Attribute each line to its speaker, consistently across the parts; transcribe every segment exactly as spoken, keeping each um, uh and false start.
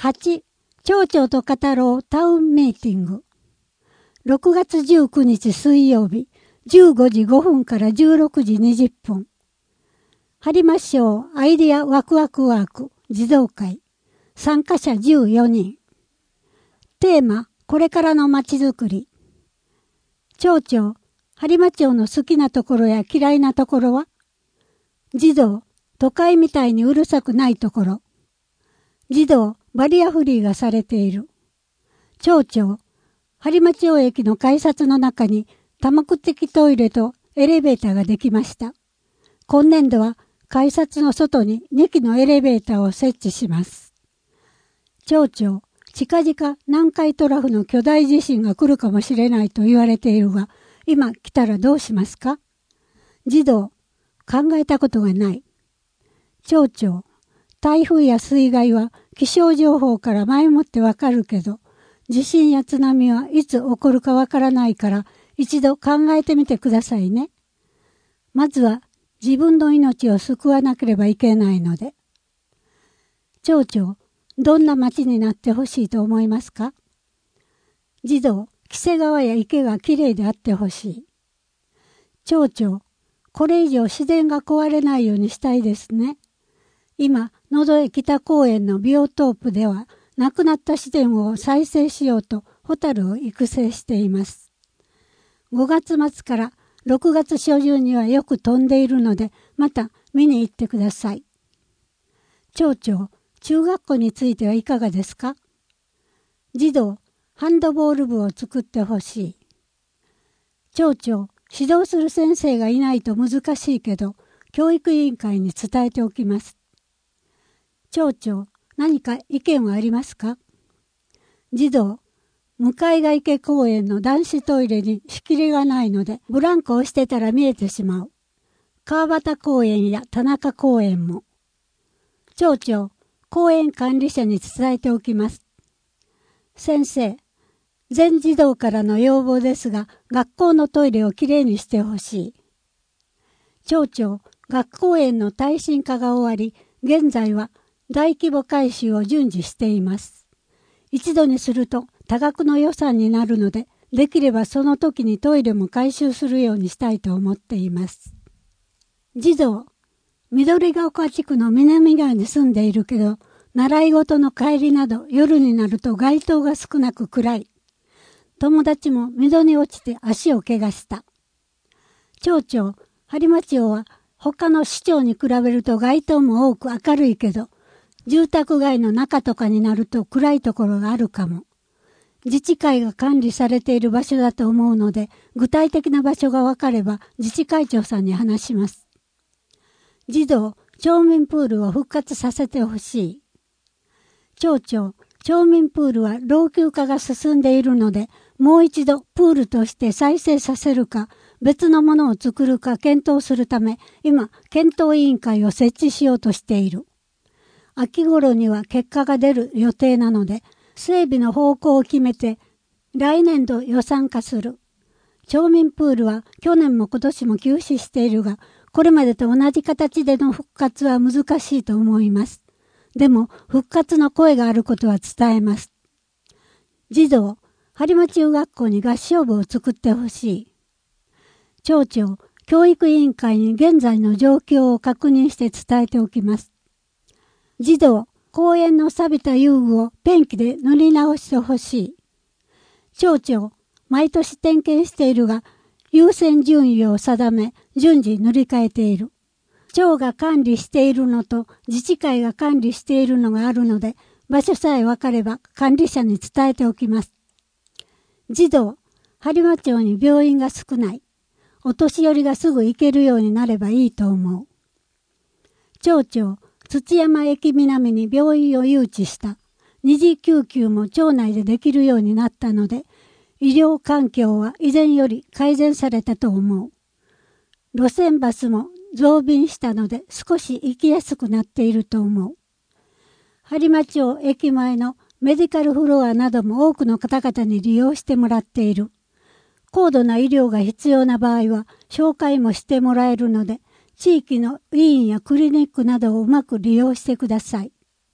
Speaker 1: はち、町長と語ろうタウンミーティング。ろくがつじゅうくにち水曜日、じゅうごじごふんからじゅうろくじにじゅっぷん。播磨町アイデアワクワクワーク児童会。参加者じゅうよにん。テーマ、これからのまちづくり。町長、播磨町の好きなところや嫌いなところは？児童、都会みたいにうるさくないところ。児童、バリアフリーがされている。町長、播磨町駅の改札の中に多目的トイレとエレベーターができました。今年度は改札の外ににきのエレベーターを設置します。町長、近々南海トラフの巨大地震が来るかもしれないと言われているが、今来たらどうしますか？児童、考えたことがない。町長、台風や水害は気象情報から前もってわかるけど、地震や津波はいつ起こるかわからないから一度考えてみてくださいね。まずは自分の命を救わなければいけないので。町長、どんな町になってほしいと思いますか？児童、黄瀬川や池がきれいであってほしい。町長、これ以上自然が壊れないようにしたいですね。今、野添北公園のビオトープでは、亡くなった自然を再生しようとホタルを育成しています。ごがつまつからろくがつしょじゅんにはよく飛んでいるので、また見に行ってください。町長、中学校についてはいかがですか？児童、ハンドボール部を作ってほしい。町長、指導する先生がいないと難しいけど、教育委員会に伝えておきます。町長、何か意見はありますか？児童、向ヶ池公園の男子トイレに仕切りがないので、ブランコをしてたら見えてしまう。川端公園や田中公園も。町長、公園管理者に伝えておきます。先生、全児童からの要望ですが、学校のトイレをきれいにしてほしい。町長、学校園の耐震化が終わり、現在は大規模改修を順次しています。一度にすると多額の予算になるので、できればその時にトイレも改修するようにしたいと思っています。児童、緑が丘地区の南側に住んでいるけど、習い事の帰りなど夜になると街灯が少なく暗い。友達も溝に落ちて足を怪我した。町長、播磨町は他の市町に比べると街灯も多く明るいけど、住宅街の中とかになると暗いところがあるかも。自治会が管理されている場所だと思うので、具体的な場所が分かれば自治会長さんに話します。児童、町民プールを復活させてほしい。町長、町民プールは老朽化が進んでいるので、もう一度プールとして再生させるか、別のものを作るか検討するため、今、検討委員会を設置しようとしている。秋頃には結果が出る予定なので、整備の方向を決めて、来年度予算化する。町民プールは去年も今年も休止しているが、これまでと同じ形での復活は難しいと思います。でも、復活の声があることは伝えます。児童、播磨中学校に合唱部を作ってほしい。町長、教育委員会に現在の状況を確認して伝えておきます。児童、公園の錆びた遊具をペンキで塗り直してほしい。町長、毎年点検しているが、優先順位を定め、順次塗り替えている。町が管理しているのと自治会が管理しているのがあるので、場所さえ分かれば管理者に伝えておきます。児童、播磨町に病院が少ない。お年寄りがすぐ行けるようになればいいと思う。町長、土山駅南に病院を誘致した。二次救急も町内でできるようになったので、医療環境は以前より改善されたと思う。路線バスも増便したので少し行きやすくなっていると思う。播磨町駅前のメディカルフロアなども多くの方々に利用してもらっている。高度な医療が必要な場合は紹介もしてもらえるので、地域の医院やクリニックなどをうまく利用してください。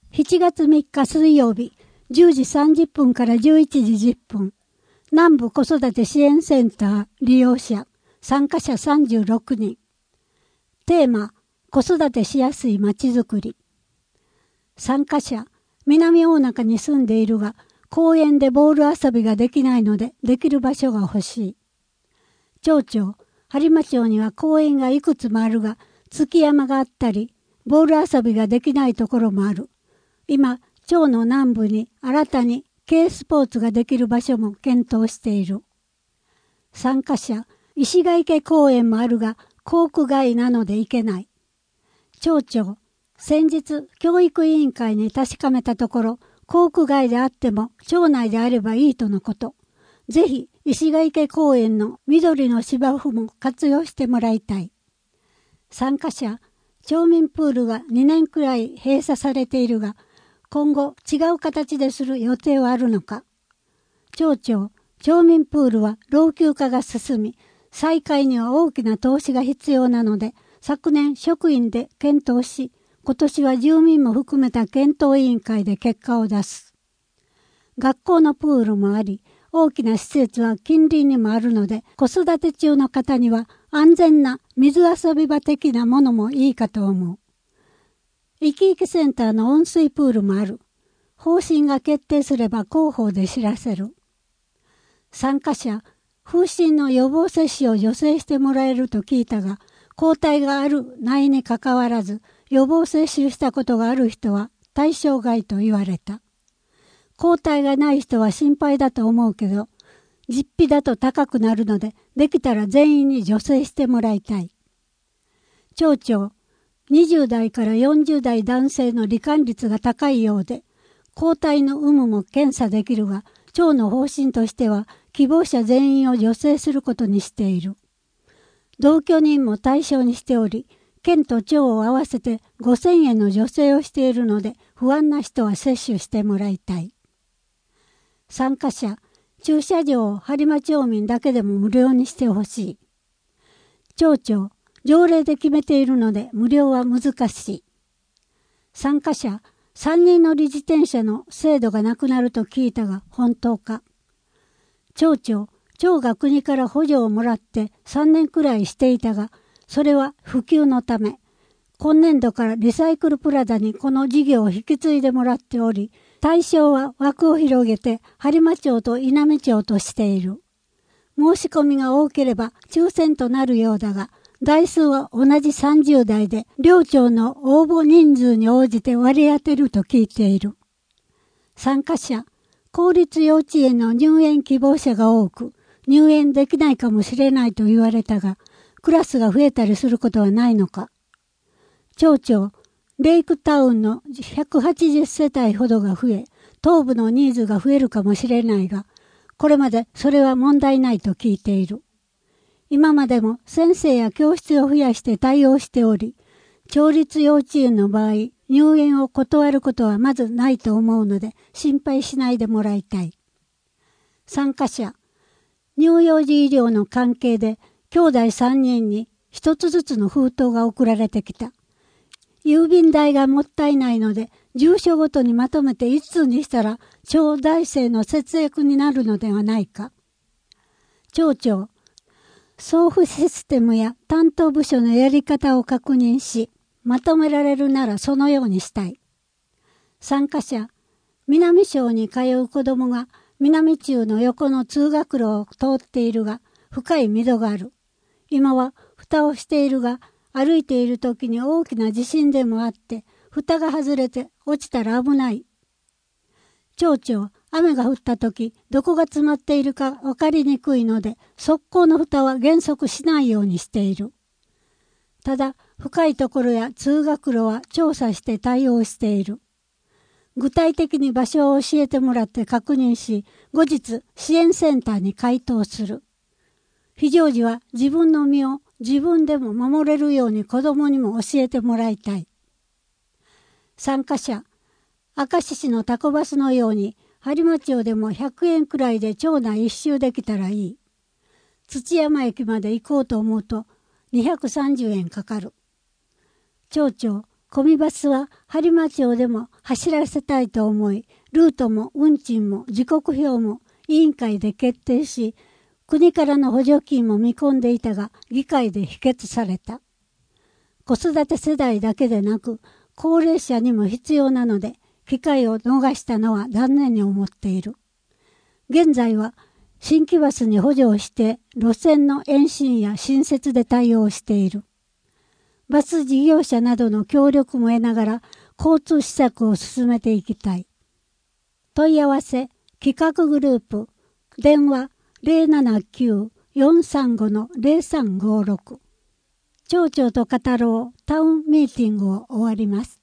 Speaker 1: しちがつみっか水曜日、じゅうじさんじゅっぷんからじゅういちじじゅっぷん。南部子育て支援センター利用者、参加者さんじゅうろくにん。テーマ、子育てしやすいまちづくり。参加者、南大中に住んでいるが、公園でボール遊びができないので、できる場所が欲しい。町長、播磨町には公園がいくつもあるが、月山があったり、ボール遊びができないところもある。今、町の南部に新たに軽スポーツができる場所も検討している。参加者、石ヶ池公園もあるが、校区外なので行けない。町長、先日、教育委員会に確かめたところ、校区外であっても町内であればいいとのこと。ぜひ、石ヶ池公園の緑の芝生も活用してもらいたい。参加者、町民プールがにねんくらい閉鎖されているが、今後違う形でする予定はあるのか。町長、町民プールは老朽化が進み、再開には大きな投資が必要なので、昨年職員で検討し、今年は住民も含めた検討委員会で結果を出す。学校のプールもあり、大きな施設は近隣にもあるので、子育て中の方には安全な水遊び場的なものもいいかと思う。いきいきセンターの温水プールもある。方針が決定すれば広報で知らせる。参加者、風疹の予防接種を助成してもらえると聞いたが、抗体があるないにかかわらず、予防接種したことがある人は対象外と言われた。抗体がない人は心配だと思うけど、実費だと高くなるので、できたら全員に助成してもらいたい。町長、にじゅうだいからよんじゅうだい男性の罹患率が高いようで、抗体の有無も検査できるが、町の方針としては希望者全員を助成することにしている。同居人も対象にしており、県と町を合わせてごせんえんの助成をしているので、不安な人は接種してもらいたい。参加者、駐車場を播磨町民だけでも無料にしてほしい。町長、条例で決めているので無料は難しい。参加者、さんにん乗り自転車の制度がなくなると聞いたが本当か。町長、町が国から補助をもらってさんねんくらいしていたが、それは普及のため、今年度からリサイクルプラザにこの事業を引き継いでもらっており、対象は枠を広げて播磨町と稲美町としている。申し込みが多ければ抽選となるようだが、台数は同じさんじゅうだいで、両町の応募人数に応じて割り当てると聞いている。参加者、公立幼稚園の入園希望者が多く、入園できないかもしれないと言われたが、クラスが増えたりすることはないのか。町長、レイクタウンのひゃくはちじゅっせたいほどが増え、東部のニーズが増えるかもしれないが、これまでそれは問題ないと聞いている。今までも先生や教室を増やして対応しており、町立幼稚園の場合、入園を断ることはまずないと思うので、心配しないでもらいたい。参加者、乳幼児医療の関係で、兄弟さんにんに一つずつの封筒が送られてきた。郵便代がもったいないので、住所ごとにまとめて一通にしたら、町財政の節約になるのではないか。町長、送付システムや担当部署のやり方を確認し、まとめられるならそのようにしたい。参加者、南小に通う子供が南中の横の通学路を通っているが、深い溝がある。今は蓋をしているが、歩いている時に大きな地震でもあって、蓋が外れて落ちたら危ない。町長、雨が降った時、どこが詰まっているか分かりにくいので、側溝の蓋は原則しないようにしている。ただ、深いところや通学路は調査して対応している。具体的に場所を教えてもらって確認し、後日支援センターに回答する。非常時は自分の身を自分でも守れるように子供にも教えてもらいたい。参加者、明石市のタコバスのように、播磨町でもひゃくえんくらいで町内一周できたらいい。土山駅まで行こうと思うとにひゃくさんじゅうえんかかる。町長、 コミバスは播磨町でも走らせたいと思い、ルートも運賃も時刻表も委員会で決定し、国からの補助金も見込んでいたが、議会で否決された。子育て世代だけでなく、高齢者にも必要なので、機会を逃したのは残念に思っている。現在は、新規バスに補助をして、路線の延伸や新設で対応している。バス事業者などの協力も得ながら、交通施策を進めていきたい。問い合わせ、企画グループ、電話 ゼロななきゅう よんさんご ゼロさんごろく。町長と語ろうタウンミーティングを終わります。